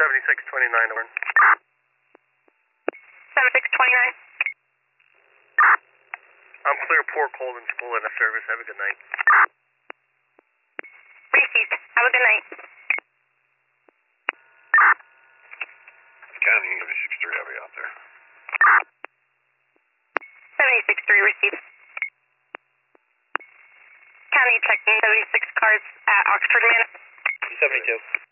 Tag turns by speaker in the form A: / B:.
A: 7629 over.
B: 7629.
A: I'm clear Port Colden School in the service. Have a good night.
B: Received. Have a good night.
C: County 76-3, I'll be out there.
B: 76-3 received. County checking 76 cars at Oxford, man.
A: 72.